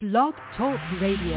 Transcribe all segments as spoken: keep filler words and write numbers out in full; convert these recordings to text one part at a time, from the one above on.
Blog Talk Radio.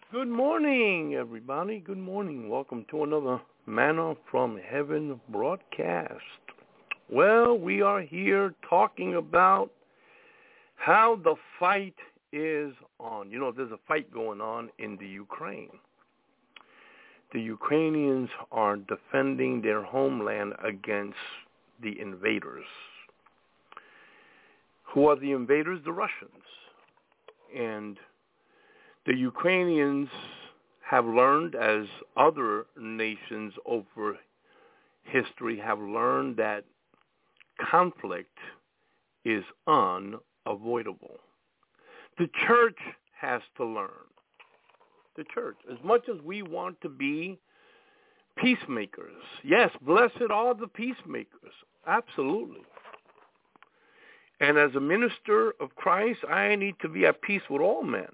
Good morning, everybody. Good morning. Welcome to another Manna from Heaven broadcast. Well, we are here talking about how the fight is on. You know, there's a fight going on in the Ukraine. The Ukrainians are defending their homeland against the invaders. Who are the invaders? The Russians. And the Ukrainians have learned, as other nations over history have learned, that conflict is unavoidable. The church has to learn. The church, as much as we want to be peacemakers, yes, blessed are the peacemakers, absolutely. And as a minister of Christ, I need to be at peace with all men.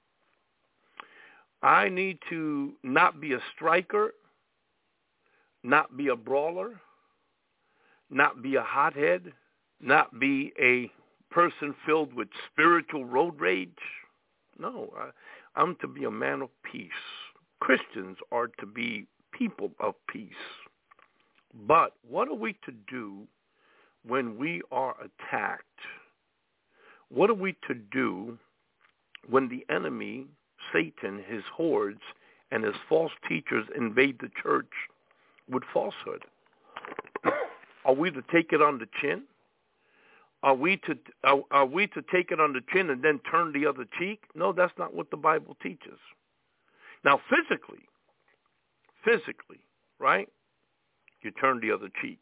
I need to not be a striker, not be a brawler, not be a hothead, not be a person filled with spiritual road rage. No, I, I'm to be a man of peace. Christians are to be people of peace. But what are we to do when we are attacked? What are we to do when the enemy, Satan, his hordes, and his false teachers invade the church with falsehood? Are we to take it on the chin? Are we to are, are we to take it on the chin and then turn the other cheek? No, that's not what the Bible teaches. Now, physically, physically, right? You turn the other cheek.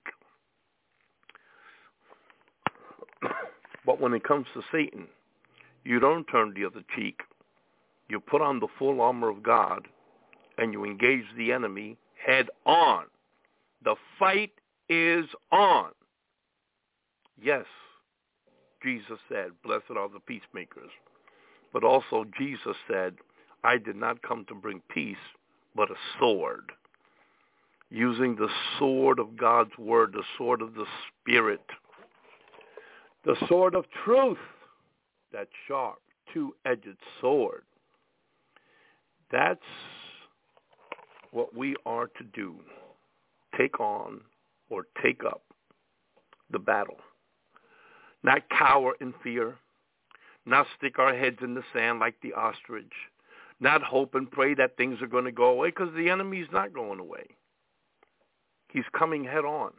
But when it comes to Satan, you don't turn the other cheek. You put on the full armor of God, and you engage the enemy head on. The fight is on. Yes, Jesus said, blessed are the peacemakers. But also Jesus said, I did not come to bring peace, but a sword. Using the sword of God's word, the sword of the Spirit, the sword of truth, that sharp, two-edged sword. That's what we are to do, take on or take up the battle. Not cower in fear, not stick our heads in the sand like the ostrich, not hope and pray that things are going to go away, because the enemy's not going away. He's coming head on.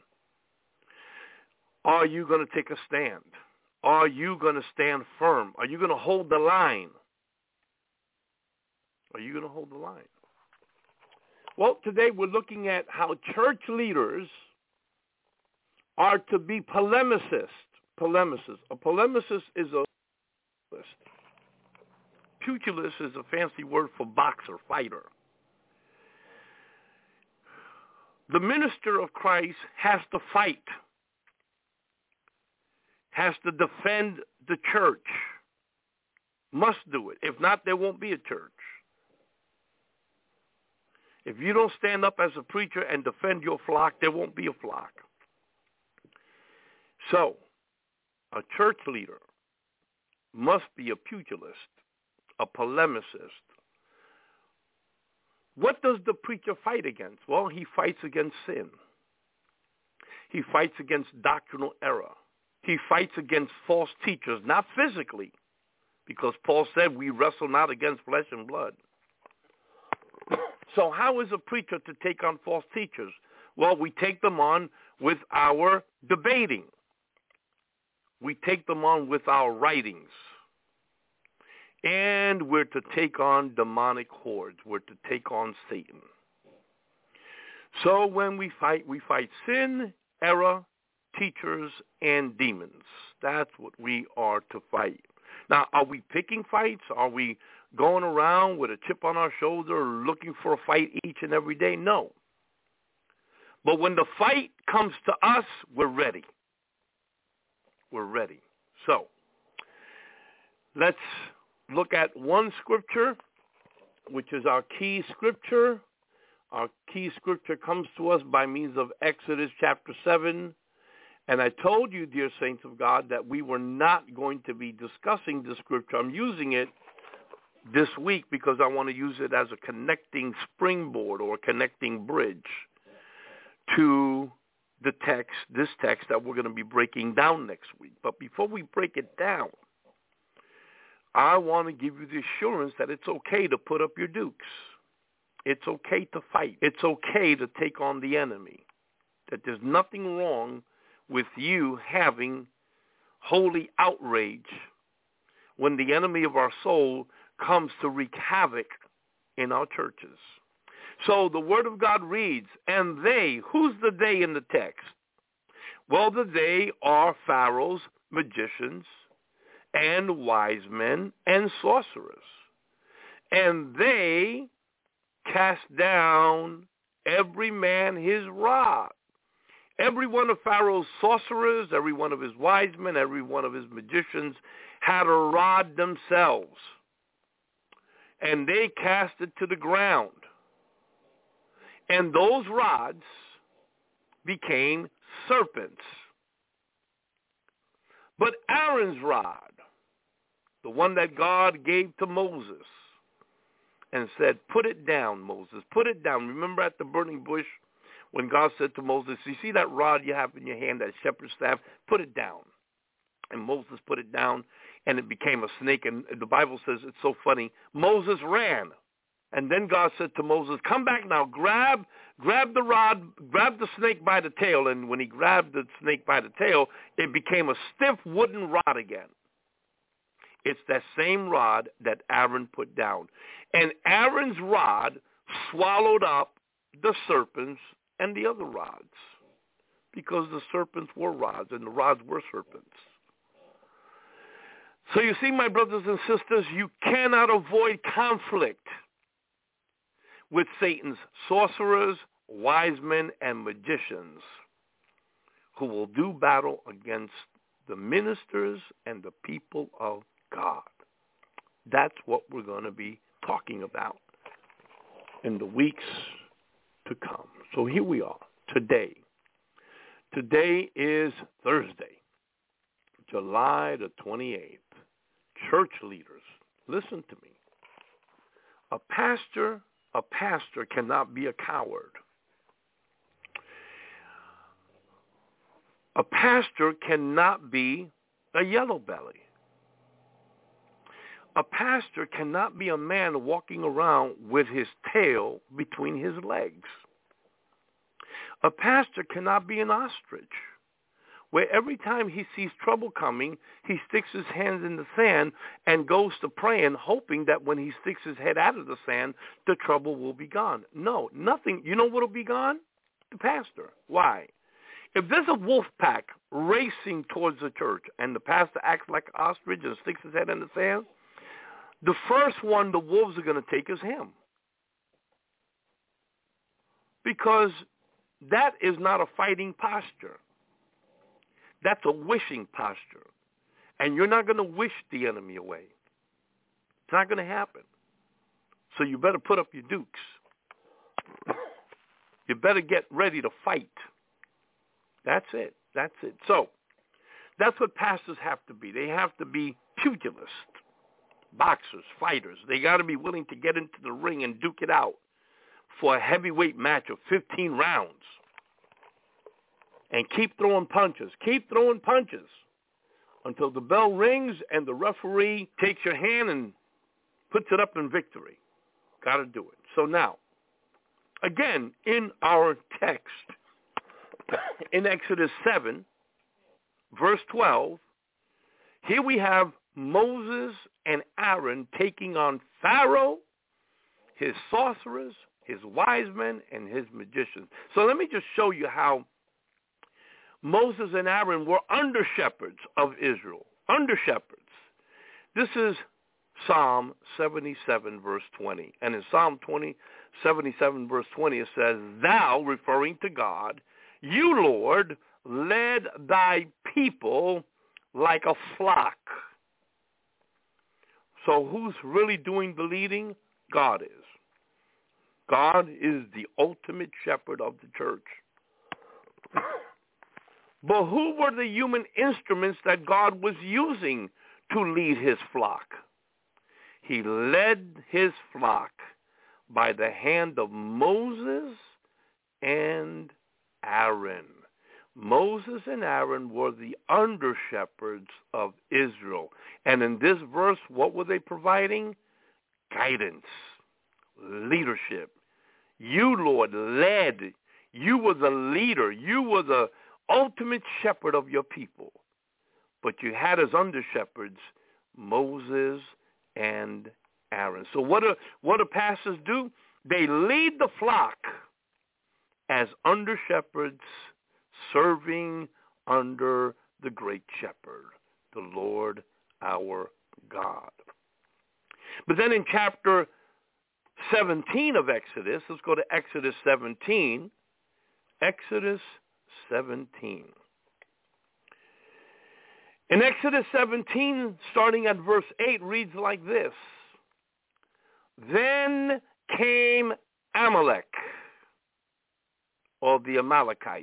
Are you going to take a stand? Are you going to stand firm? Are you going to hold the line? Are you going to hold the line? Well, today we're looking at how church leaders are to be polemicists. Polemicists. A polemicist is a pugilist is a fancy word for boxer, fighter. The minister of Christ has to fight, has to defend the church, must do it. If not, there won't be a church. If you don't stand up as a preacher and defend your flock, there won't be a flock. So, a church leader must be a pugilist, a polemicist. What does the preacher fight against? Well, he fights against sin. He fights against doctrinal error. He fights against false teachers, not physically, because Paul said we wrestle not against flesh and blood. So how is a preacher to take on false teachers? Well, we take them on with our debating. We take them on with our writings. And we're to take on demonic hordes. We're to take on Satan. So when we fight, we fight sin, error, teachers, and demons. That's what we are to fight. Now, are we picking fights? Are we going around with a chip on our shoulder looking for a fight each and every day? No. But when the fight comes to us, we're ready. We're ready. So, let's look at one scripture, which is our key scripture. Our key scripture comes to us by means of Exodus chapter seven. And I told you, dear saints of God, that we were not going to be discussing the scripture. I'm using it this week because I want to use it as a connecting springboard or a connecting bridge to the text, this text that we're going to be breaking down next week. But before we break it down, I want to give you the assurance that it's okay to put up your dukes. It's okay to fight. It's okay to take on the enemy. That there's nothing wrong with you having holy outrage when the enemy of our soul comes to wreak havoc in our churches. So the Word of God reads, and they, who's the they in the text? Well, the they are pharaohs, magicians, and wise men, and sorcerers. And they cast down every man his rod. Every one of Pharaoh's sorcerers, every one of his wise men, every one of his magicians had a rod themselves. And they cast it to the ground. And those rods became serpents. But Aaron's rod, the one that God gave to Moses, and said, put it down, Moses, put it down. Remember at the burning bush when God said to Moses, you see that rod you have in your hand, that shepherd's staff, put it down. And Moses put it down, and it became a snake. And the Bible says, it's so funny, Moses ran. And then God said to Moses, come back now, grab grab the rod, grab the snake by the tail. And when he grabbed the snake by the tail, it became a stiff wooden rod again. It's that same rod that Aaron put down. And Aaron's rod swallowed up the serpents and the other rods, because the serpents were rods and the rods were serpents. So you see, my brothers and sisters, you cannot avoid conflict with Satan's sorcerers, wise men, and magicians who will do battle against the ministers and the people of God. That's what we're going to be talking about in the weeks to come. So here we are today. Today is Thursday, July the twenty-eighth. Church leaders, listen to me. A pastor, a pastor cannot be a coward. A pastor cannot be a yellow belly. A pastor cannot be a man walking around with his tail between his legs. A pastor cannot be an ostrich, where every time he sees trouble coming, he sticks his hands in the sand and goes to praying, hoping that when he sticks his head out of the sand, the trouble will be gone. No, nothing. You know what will be gone? The pastor. Why? If there's a wolf pack racing towards the church and the pastor acts like an ostrich and sticks his head in the sand, the first one the wolves are going to take is him. Because that is not a fighting posture. That's a wishing posture. And you're not going to wish the enemy away. It's not going to happen. So you better put up your dukes. You better get ready to fight. That's it. That's it. So that's what pastors have to be. They have to be pugilists, boxers, fighters. They got to be willing to get into the ring and duke it out for a heavyweight match of fifteen rounds. And keep throwing punches. Keep throwing punches until the bell rings and the referee takes your hand and puts it up in victory. Got to do it. So now, again, in our text, in Exodus seven, verse twelve, here we have Moses and Aaron taking on Pharaoh, his sorcerers, his wise men, and his magicians. So let me just show you how Moses and Aaron were under shepherds of Israel, under shepherds. This is Psalm seventy-seven, verse twenty. And in Psalm twenty, seventy-seven, verse twenty, it says, Thou, referring to God, you, Lord, led thy people like a flock. So who's really doing the leading? God is. God is the ultimate shepherd of the church. But who were the human instruments that God was using to lead his flock? he led his flock by the hand of Moses and Aaron. Moses and Aaron were the under-shepherds of Israel. And in this verse, what were they providing? Guidance, leadership. You, Lord, led. You were the leader. You were the ultimate shepherd of your people. But you had as under-shepherds Moses and Aaron. So what do, what do pastors do? They lead the flock as under-shepherds, serving under the great shepherd, the Lord our God. But then in chapter seventeen of Exodus, let's go to Exodus seventeen. Exodus seventeen. In Exodus seventeen, starting at verse eight, reads like this. Then came Amalek, or the Amalekites.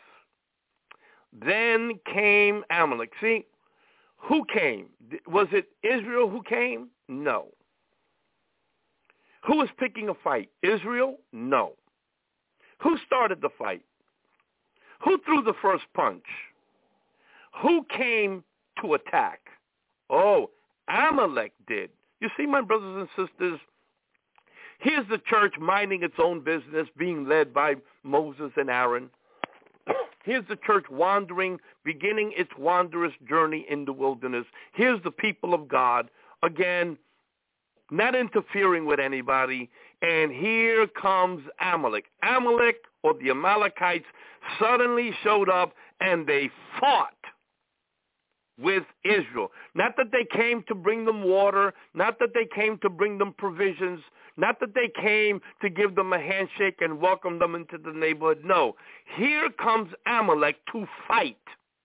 Then came Amalek. See, who came? Was it Israel who came? No. Who was picking a fight? Israel? No. Who started the fight? Who threw the first punch? Who came to attack? Oh, Amalek did. You see, my brothers and sisters, here's the church minding its own business, being led by Moses and Aaron. Here's the church wandering, beginning its wanderous journey in the wilderness. Here's the people of God, again, not interfering with anybody. And here comes Amalek. Amalek, or the Amalekites, suddenly showed up, and they fought with Israel. Not that they came to bring them water, not that they came to bring them provisions, not that they came to give them a handshake and welcome them into the neighborhood. No, here comes Amalek to fight.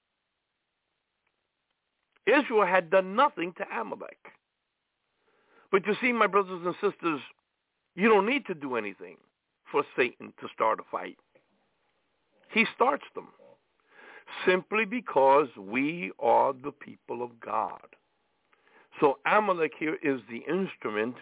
Israel had done nothing to Amalek. But you see, my brothers and sisters, you don't need to do anything for Satan to start a fight. He starts them. Simply because we are the people of God. So Amalek here is the instrument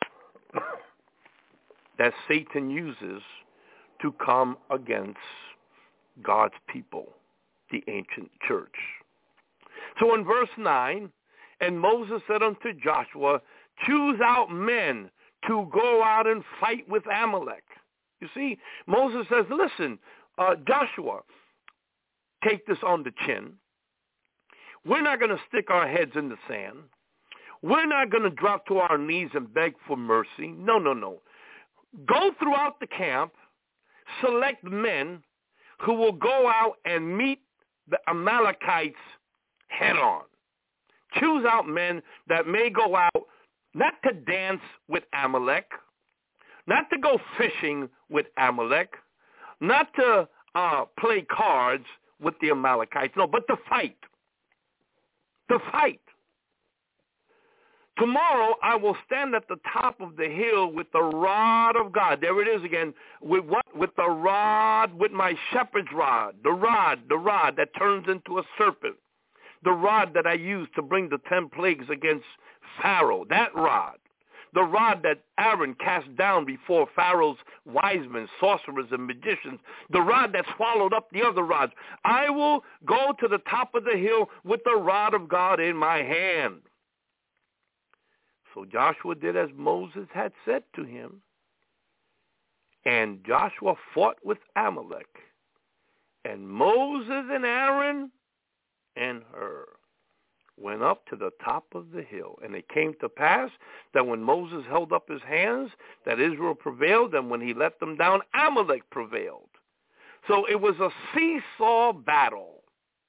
that Satan uses to come against God's people, the ancient church. So in verse nine, and Moses said unto Joshua, choose out men to go out and fight with Amalek. You see, Moses says, listen, uh, Joshua, take this on the chin. We're not going to stick our heads in the sand. We're not going to drop to our knees and beg for mercy. No, no, no. Go throughout the camp, select men who will go out and meet the Amalekites head on. Choose out men that may go out not to dance with Amalek, not to go fishing with Amalek, not to uh, play cards with the Amalekites, no, but to fight. To fight. Tomorrow I will stand at the top of the hill with the rod of God. There it is again. With what? With the rod, with my shepherd's rod. The rod, the rod that turns into a serpent. The rod that I used to bring the ten plagues against Pharaoh. That rod. The rod that Aaron cast down before Pharaoh's wise men, sorcerers, and magicians. The rod that swallowed up the other rods. I will go to the top of the hill with the rod of God in my hand. So Joshua did as Moses had said to him. And Joshua fought with Amalek. And Moses and Aaron and Hur went up to the top of the hill. And it came to pass that when Moses held up his hands, that Israel prevailed, and when he let them down, Amalek prevailed. So it was a seesaw battle.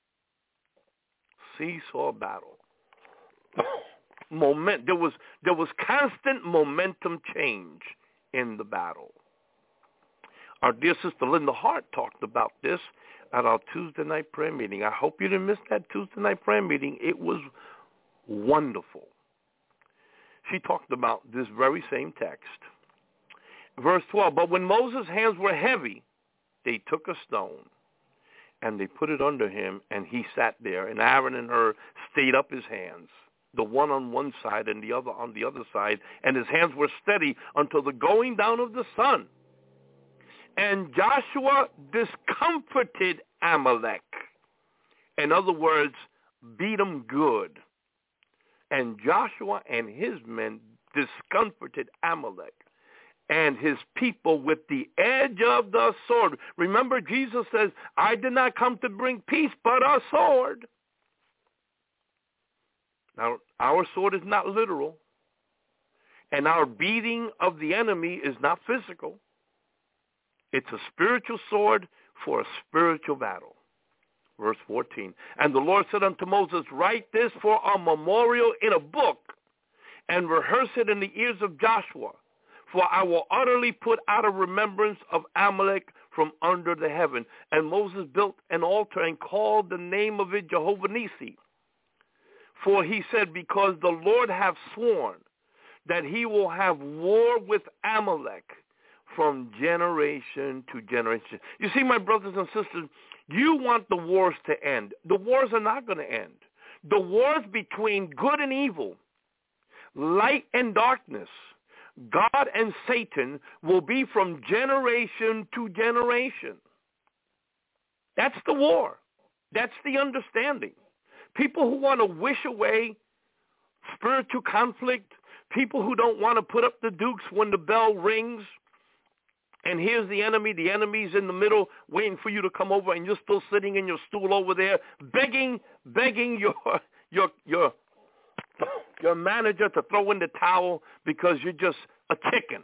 Seesaw battle. Moment. There was there was constant momentum change in the battle. Our dear sister Linda Hart talked about this at our Tuesday night prayer meeting. I hope you didn't miss that Tuesday night prayer meeting. It was wonderful. She talked about this very same text. Verse twelve, but when Moses' hands were heavy, they took a stone and they put it under him, and he sat there, and Aaron and Hur stayed up his hands. the one on one side and the other on the other side, and his hands were steady until the going down of the sun. And Joshua discomfited Amalek. In other words, beat him good. And Joshua and his men discomfited Amalek and his people with the edge of the sword. Remember, Jesus says, I did not come to bring peace, but a sword. Now, our sword is not literal, and our beating of the enemy is not physical. It's a spiritual sword for a spiritual battle. Verse fourteen, and the Lord said unto Moses, write this for a memorial in a book, and rehearse it in the ears of Joshua, for I will utterly put out of remembrance of Amalek from under the heaven. And Moses built an altar and called the name of it Jehovah Nissi. For he said, because the Lord hath sworn that he will have war with Amalek from generation to generation. You see, my brothers and sisters, you want the wars to end. The wars are not going to end. The wars between good and evil, light and darkness, God and Satan will be from generation to generation. That's the war. That's the understanding. People who want to wish away spiritual conflict, people who don't want to put up the dukes when the bell rings, and here's the enemy, the enemy's in the middle waiting for you to come over, and you're still sitting in your stool over there begging, begging your your your your manager to throw in the towel because you're just a chicken.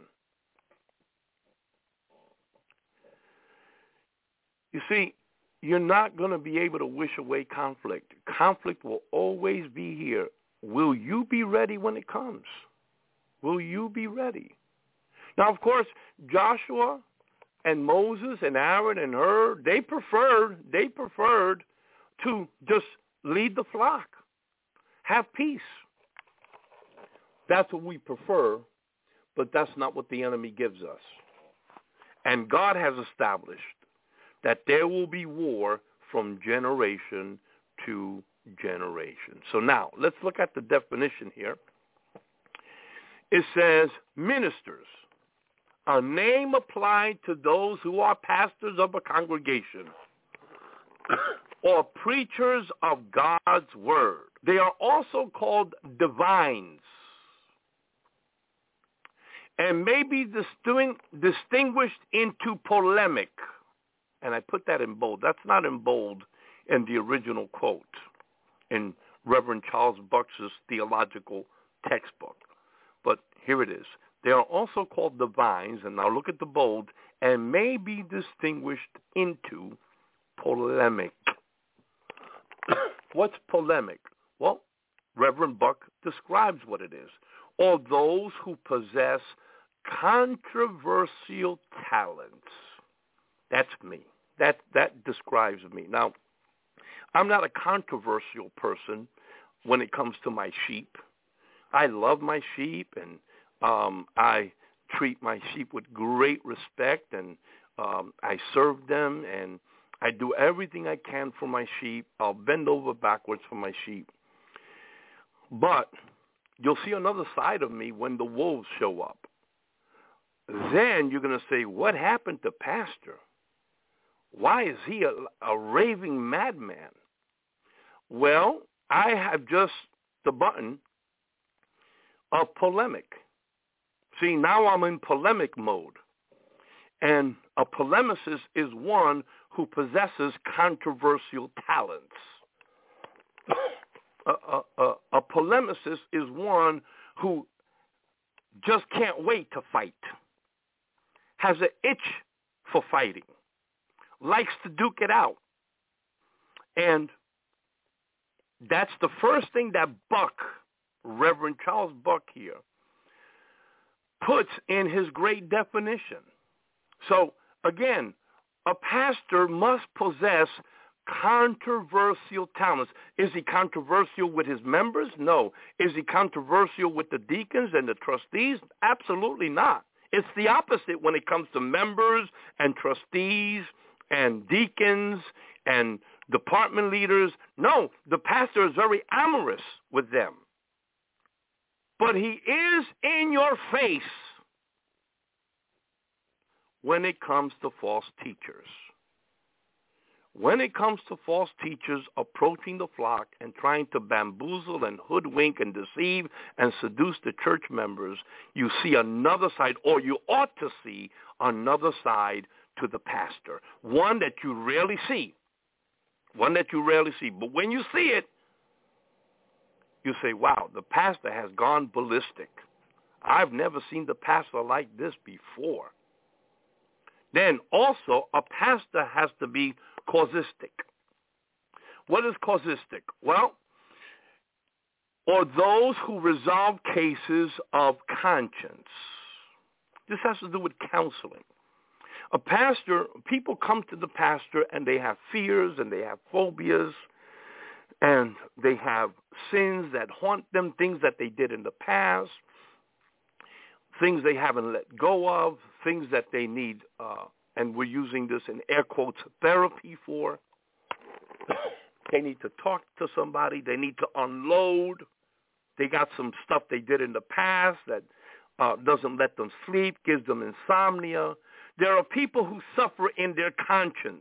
You see, you're not going to be able to wish away conflict. Conflict will always be here. Will you be ready when it comes? Will you be ready? Now, of course, Joshua and Moses and Aaron and Hur, they preferred, they preferred to just lead the flock, have peace. That's what we prefer, but that's not what the enemy gives us. And God has established that there will be war from generation to generation. So now, let's look at the definition here. It says, ministers, a name applied to those who are pastors of a congregation or preachers of God's word. They are also called divines and may be distinguished into polemic. And I put that in bold. That's not in bold in the original quote in Reverend Charles Bucks's theological textbook. But here it is. They are also called divines, and now look at the bold, and may be distinguished into polemic. What's polemic? Well, Reverend Buck describes what it is. Or those who possess controversial talents. That's me. That that describes me. Now, I'm not a controversial person when it comes to my sheep. I love my sheep, and um, I treat my sheep with great respect, and um, I serve them, and I do everything I can for my sheep. I'll bend over backwards for my sheep. But you'll see another side of me when the wolves show up. Then you're going to say, what happened to Pastor? Why is he a, a raving madman? Well, I have just the button of polemic. See, now I'm in polemic mode. And a polemicist is one who possesses controversial talents. a, a, a, a polemicist is one who just can't wait to fight, has an itch for fighting, likes to duke it out. And that's the first thing that Buck, Reverend Charles Buck here, puts in his great definition. So, again, a pastor must possess controversial talents. Is he controversial with his members? No. Is he controversial with the deacons and the trustees? Absolutely not. It's the opposite when it comes to members and trustees and deacons and department leaders. No, the pastor is very amorous with them. but he is in your face when it comes to false teachers. When it comes to false teachers approaching the flock and trying to bamboozle and hoodwink and deceive and seduce the church members, you see another side, or you ought to see another side to the pastor, one that you rarely see, one that you rarely see. But when you see it, you say, wow, the pastor has gone ballistic. I've never seen the pastor like this before. Then also, a pastor has to be causistic. What is causistic? Well, or those who resolve cases of conscience. This has to do with counseling. A pastor, people come to the pastor and they have fears and they have phobias and they have sins that haunt them, things that they did in the past, things they haven't let go of, things that they need, uh, and we're using this in air quotes, therapy for. They need to talk to somebody. They need to unload. They got some stuff they did in the past that uh, doesn't let them sleep, gives them insomnia. There are people who suffer in their conscience.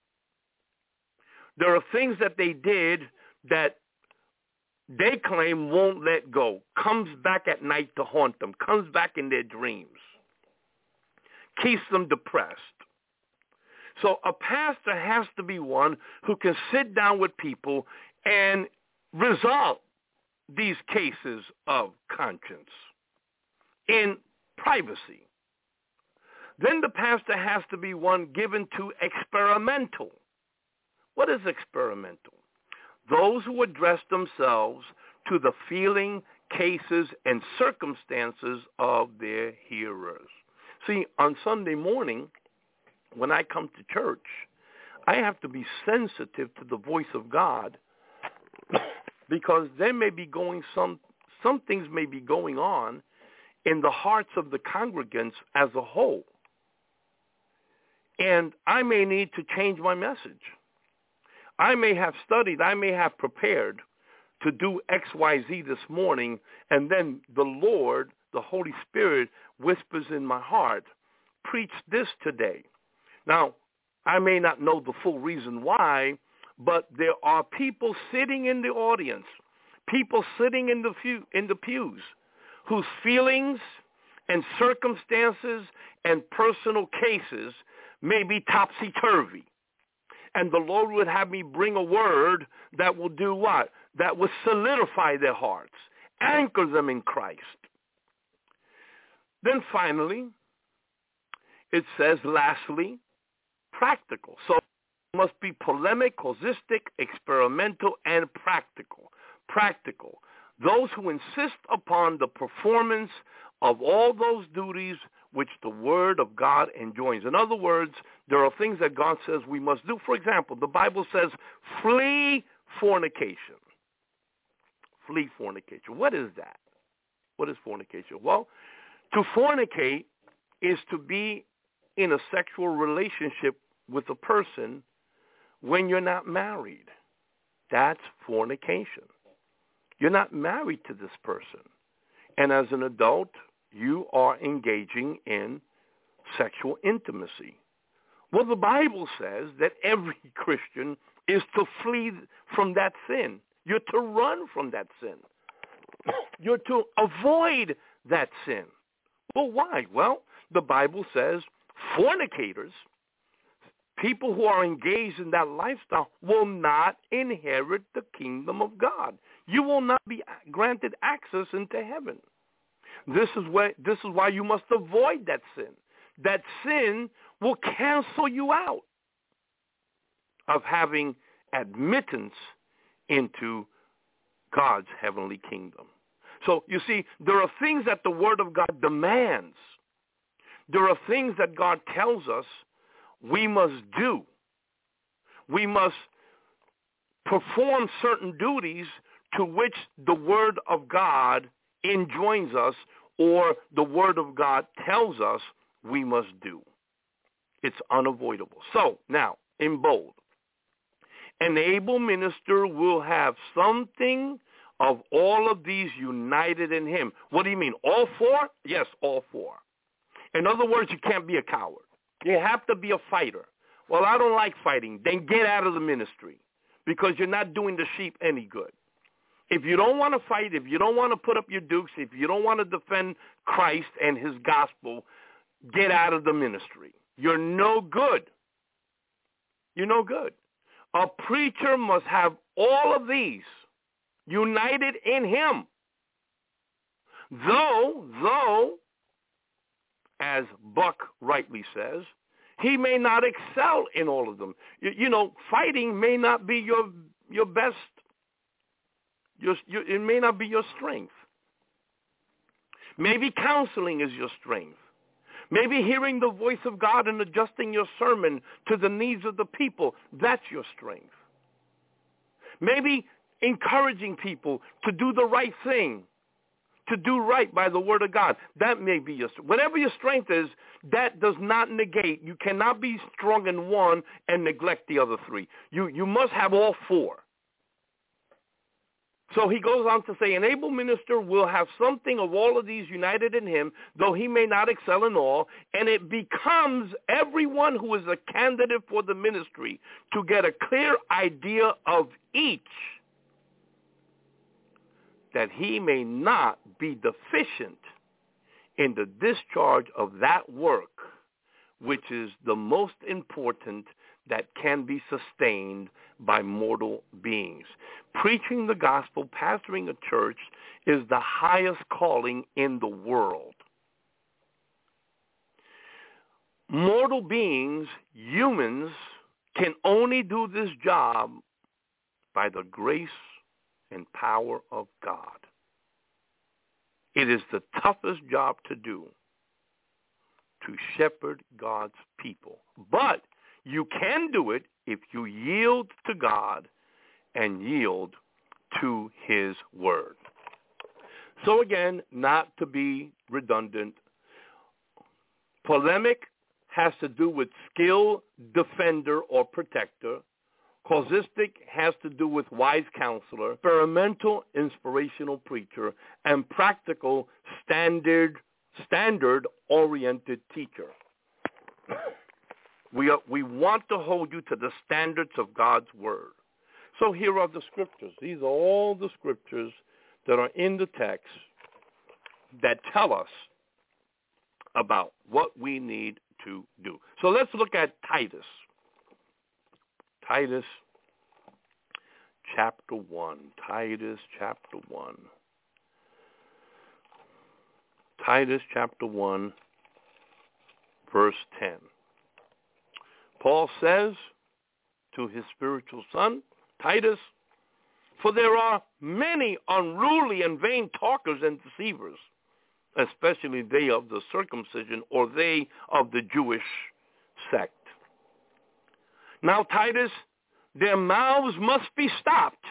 There are things that they did that they claim won't let go, comes back at night to haunt them, comes back in their dreams, keeps them depressed. So a pastor has to be one who can sit down with people and resolve these cases of conscience in privacy. Then the pastor has to be one given to experimental. What is experimental? Those who address themselves to the feeling, cases, and circumstances of their hearers. See, on Sunday morning, when I come to church, I have to be sensitive to the voice of God because there may be going some, some things may be going on in the hearts of the congregants as a whole. And I may need to change my message. I may have studied, I may have prepared to do X, Y, Z this morning, and then the Lord, the Holy Spirit, whispers in my heart, preach this today. Now, I may not know the full reason why, but there are people sitting in the audience, people sitting in the pew, in the pews, whose feelings and circumstances and personal cases may be topsy-turvy. And the Lord would have me bring a word that will do what? That will solidify their hearts, anchor them in Christ. Then finally, it says, lastly, practical. So it must be polemic, causistic, experimental, and practical. Practical. Those who insist upon the performance of all those duties which the Word of God enjoins. In other words, there are things that God says we must do. For example, the Bible says, flee fornication. Flee fornication. What is that? What is fornication? Well, to fornicate is to be in a sexual relationship with a person when you're not married. That's fornication. You're not married to this person. And as an adult, you are engaging in sexual intimacy. Well, the Bible says that every Christian is to flee from that sin. You're to run from that sin. You're to avoid that sin. Well, why? Well, the Bible says fornicators, people who are engaged in that lifestyle, will not inherit the kingdom of God. You will not be granted access into heaven. This is why, this is why you must avoid that sin. That sin will cancel you out of having admittance into God's heavenly kingdom. So you see, there are things that the Word of God demands. There are things that God tells us we must do. We must perform certain duties to which the Word of God enjoins us, or the Word of God tells us we must do. It's unavoidable. So now, in bold, an able minister will have something of all of these united in him. What do you mean? All four? Yes, all four. In other words, you can't be a coward. You have to be a fighter. Well, I don't like fighting. Then get out of the ministry because you're not doing the sheep any good. If you don't want to fight, if you don't want to put up your dukes, if you don't want to defend Christ and his gospel, get out of the ministry. You're no good. You're no good. A preacher must have all of these united in him. Though, though, as Buck rightly says, he may not excel in all of them. You, you know, fighting may not be your your best. Your, your, it may not be your strength. Maybe counseling is your strength. Maybe hearing the voice of God and adjusting your sermon to the needs of the people, that's your strength. Maybe encouraging people to do the right thing, to do right by the word of God. That may be your strength. Whatever your strength is, that does not negate. You cannot be strong in one and neglect the other three. You, you must have all four. So he goes on to say, an able minister will have something of all of these united in him, though he may not excel in all, and it becomes everyone who is a candidate for the ministry to get a clear idea of each, that he may not be deficient in the discharge of that work, which is the most important that can be sustained by mortal beings. Preaching the gospel, pastoring a church, is the highest calling in the world. Mortal beings, humans, can only do this job by the grace and power of God. It is the toughest job to do, to shepherd God's people. But you can do it if you yield to God and yield to his word. So again, not to be redundant, polemic has to do with skill, defender, or protector. Causistic has to do with wise counselor, experimental, inspirational preacher, and practical, standard, standard-oriented teacher. We are, we want to hold you to the standards of God's word. So here are the scriptures. These are all the scriptures that are in the text that tell us about what we need to do. So let's look at Titus. Titus chapter one. Titus chapter one. Titus chapter one, verse ten. Paul says to his spiritual son, Titus, for there are many unruly and vain talkers and deceivers, especially they of the circumcision or they of the Jewish sect. Now, Titus, their mouths must be stopped.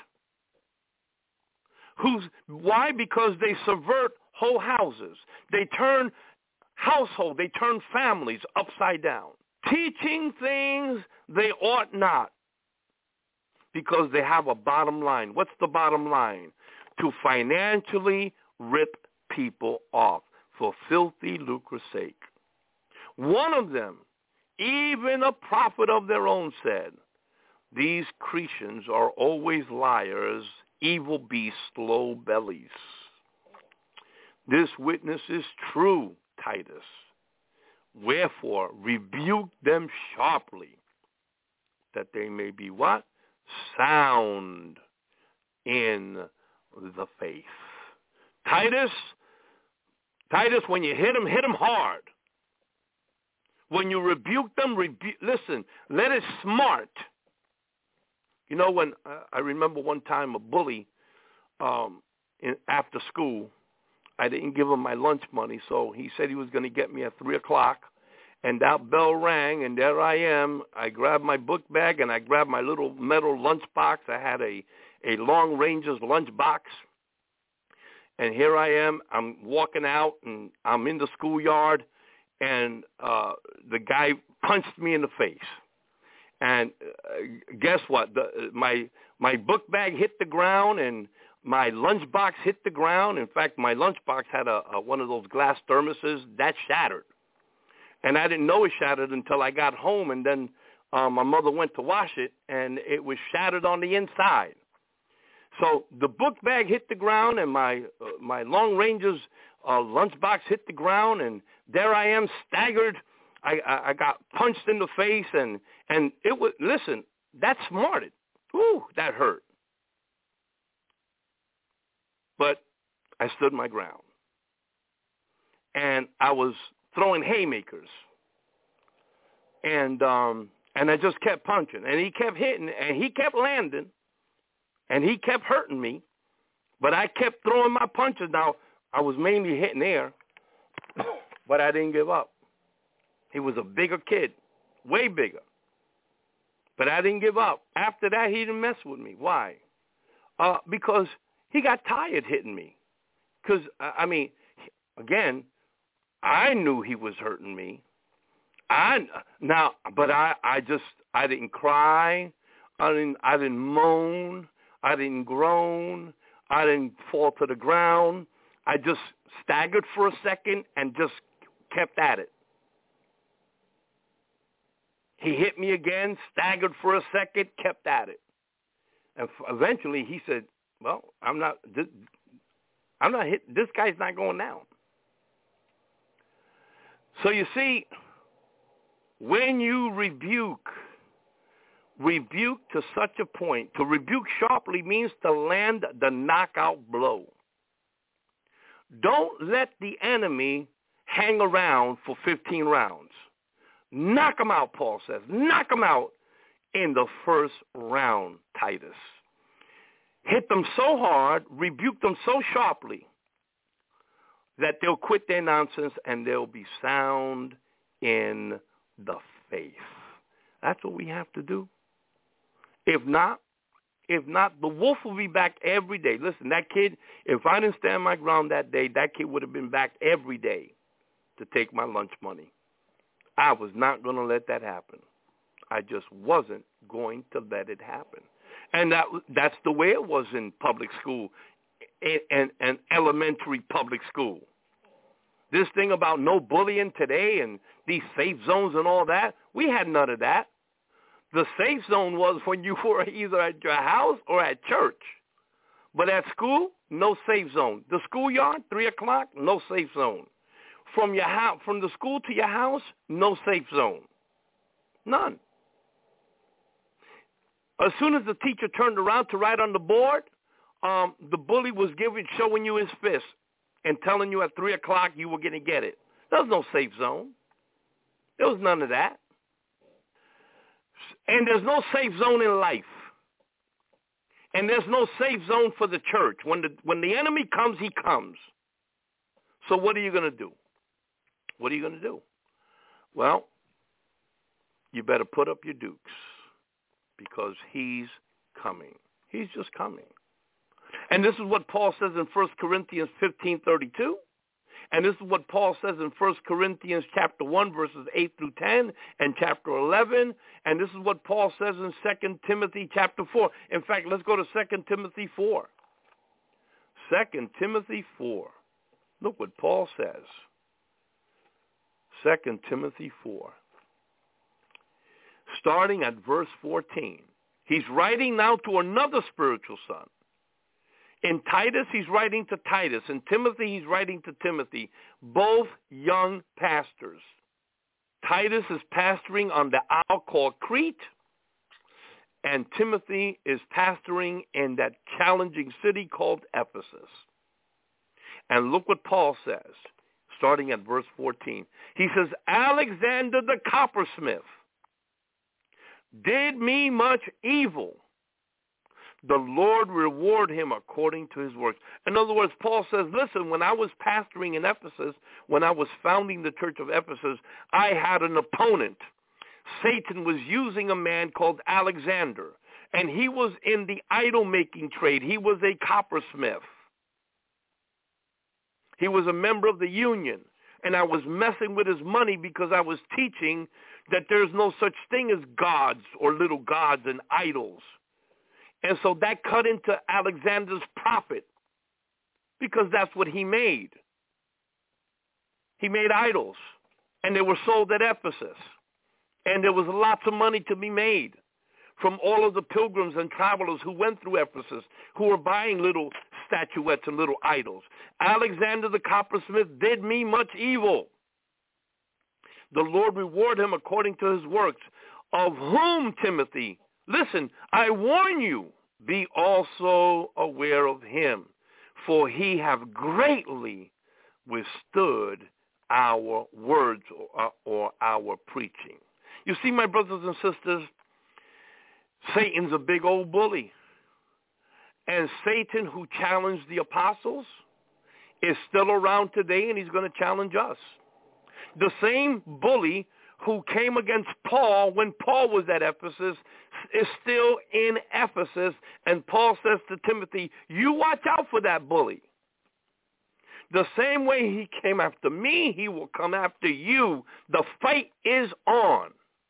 Who's, why? Because they subvert whole houses. They turn household, they turn families upside down. Teaching things they ought not, because they have a bottom line. What's the bottom line? To financially rip people off for filthy lucre's sake. One of them, even a prophet of their own, said, these Cretans are always liars, evil beasts, slow bellies. This witness is true, Titus. Wherefore, rebuke them sharply, that they may be what? Sound in the faith. Titus, Titus, when you hit them, hit them hard. When you rebuke them, rebu- listen, let it smart. You know, when uh, I remember one time a bully um, in, after school, I didn't give him my lunch money, so he said he was going to get me at three o'clock, and that bell rang, and there I am. I grabbed my book bag, and I grabbed my little metal lunch box. I had a, a Long Ranger's lunch box, and here I am. I'm walking out, and I'm in the schoolyard, and uh, the guy punched me in the face. And uh, guess what? The, my my book bag hit the ground, and my lunchbox hit the ground. In fact, my lunchbox had a, a one of those glass thermoses that shattered. And I didn't know it shattered until I got home, and then um, my mother went to wash it, and it was shattered on the inside. So the book bag hit the ground, and my uh, my Long Ranger's uh, lunchbox hit the ground, and there I am, staggered. I, I, I got punched in the face, and, and it was, listen, that smarted. Whew, that hurt. But I stood my ground. And I was throwing haymakers. And um, and I just kept punching. And he kept hitting, and he kept landing. And he kept hurting me. But I kept throwing my punches. Now, I was mainly hitting air, but I didn't give up. He was a bigger kid, way bigger. But I didn't give up. After that, he didn't mess with me. Why? Uh, because he got tired hitting me. Because, I mean, again, I knew he was hurting me. I now, but I, I just, I didn't cry. I didn't, I didn't moan. I didn't groan. I didn't fall to the ground. I just staggered for a second and just kept at it. He hit me again, staggered for a second, kept at it. And eventually he said, well, I'm not, this, I'm not hit, this guy's not going down. So you see, when you rebuke, rebuke to such a point, to rebuke sharply means to land the knockout blow. Don't let the enemy hang around for fifteen rounds. Knock them out, Paul says. Knock them out in the first round, Titus. Hit them so hard, rebuke them so sharply that they'll quit their nonsense and they'll be sound in the faith. That's what we have to do. If not, if not, the wolf will be back every day. Listen, that kid, if I didn't stand my ground that day, that kid would have been back every day to take my lunch money. I was not going to let that happen. I just wasn't going to let it happen. And that that's the way it was in public school and, and elementary public school. This thing about no bullying today and these safe zones and all that, we had none of that. The safe zone was when you were either at your house or at church. But at school, no safe zone. The schoolyard, three o'clock, no safe zone. From your house, from the school to your house, no safe zone. None. As soon as the teacher turned around to write on the board, um, the bully was giving, showing you his fist and telling you at three o'clock you were going to get it. There was no safe zone. There was none of that. And there's no safe zone in life. And there's no safe zone for the church. When the when the enemy comes, he comes. So what are you going to do? What are you going to do? Well, you better put up your dukes because he's coming. He's just coming. And this is what Paul says in First Corinthians fifteen thirty-two. And this is what Paul says in First Corinthians chapter one, verses eight through ten, and chapter eleven. And this is what Paul says in Second Timothy chapter four. In fact, let's go to Second Timothy four. Second Timothy four. Look what Paul says. Second Timothy four. Starting at verse fourteen. He's writing now to another spiritual son. In Titus, he's writing to Titus. In Timothy, he's writing to Timothy, both young pastors. Titus is pastoring on the isle called Crete, and Timothy is pastoring in that challenging city called Ephesus. And look what Paul says, starting at verse fourteen. He says, Alexander the coppersmith did me much evil. The Lord reward him according to his works. In other words, Paul says, listen, when I was pastoring in Ephesus, when I was founding the church of Ephesus, I had an opponent. Satan was using a man called Alexander, and he was in the idol-making trade. He was a coppersmith. He was a member of the union, and I was messing with his money because I was teaching that there's no such thing as gods or little gods and idols. And so that cut into Alexander's profit because that's what he made. He made idols, and they were sold at Ephesus. And there was lots of money to be made from all of the pilgrims and travelers who went through Ephesus, who were buying little statuettes and little idols. Alexander the coppersmith did me much evil. The Lord reward him according to his works, of whom, Timothy, listen, I warn you, be also aware of him, for he have greatly withstood our words or, or our preaching. You see, my brothers and sisters, Satan's a big old bully. And Satan, who challenged the apostles, is still around today, and he's going to challenge us. The same bully who came against Paul when Paul was at Ephesus is still in Ephesus, and Paul says to Timothy, you watch out for that bully. The same way he came after me, he will come after you. The fight is on.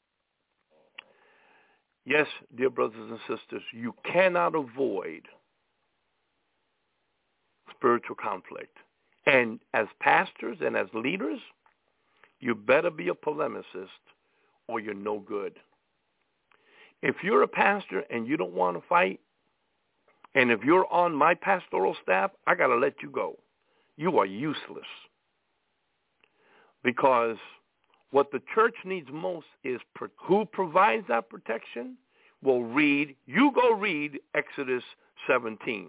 Yes, dear brothers and sisters, you cannot avoid spiritual conflict. And as pastors and as leaders, you better be a polemicist or you're no good. If you're a pastor and you don't want to fight, and if you're on my pastoral staff, I got to let you go. You are useless. Because what the church needs most is pro- who provides that protection. Will read, you go read Exodus seventeen.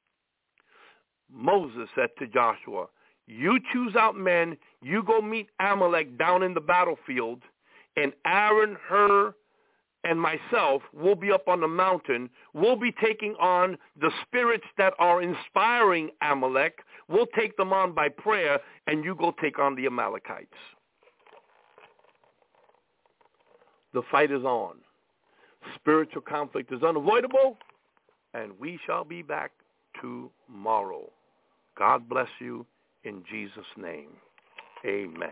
Moses said to Joshua, you choose out men, you go meet Amalek down in the battlefield, and Aaron, Hur, and myself will be up on the mountain. We'll be taking on the spirits that are inspiring Amalek. We'll take them on by prayer, and you go take on the Amalekites. The fight is on. Spiritual conflict is unavoidable, and we shall be back tomorrow. God bless you in Jesus' name. Amen.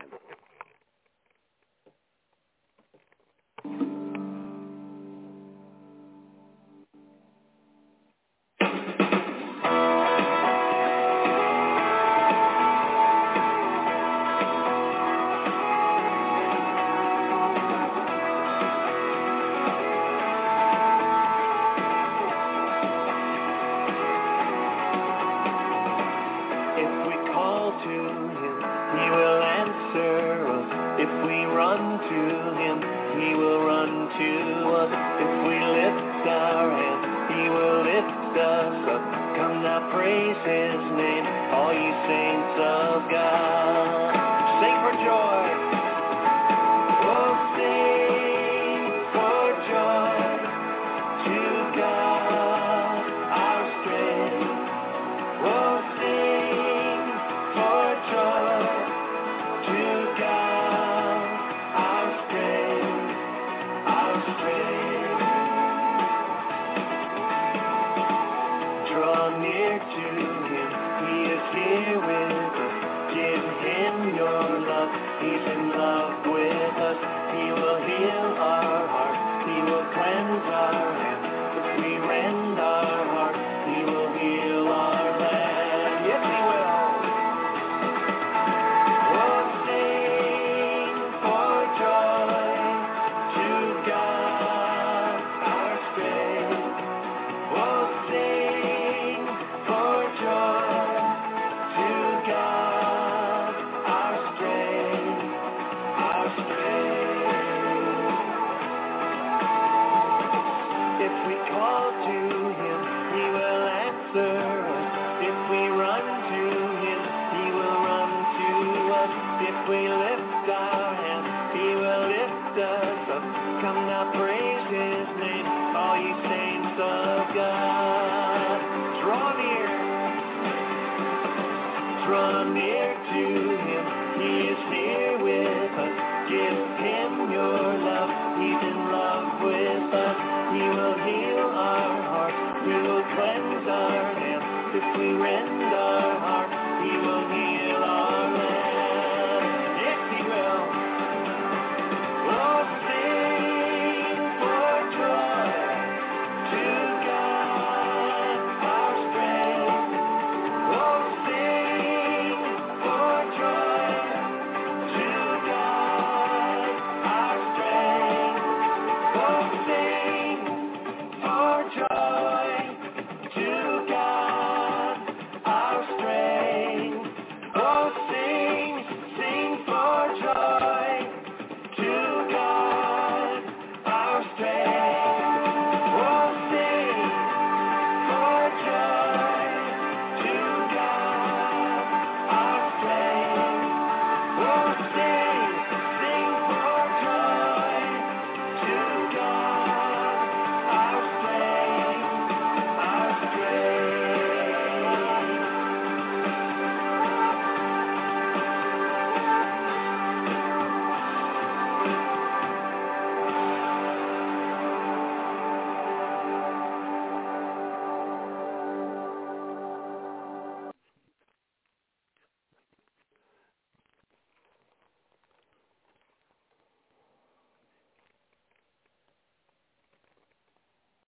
Draw near to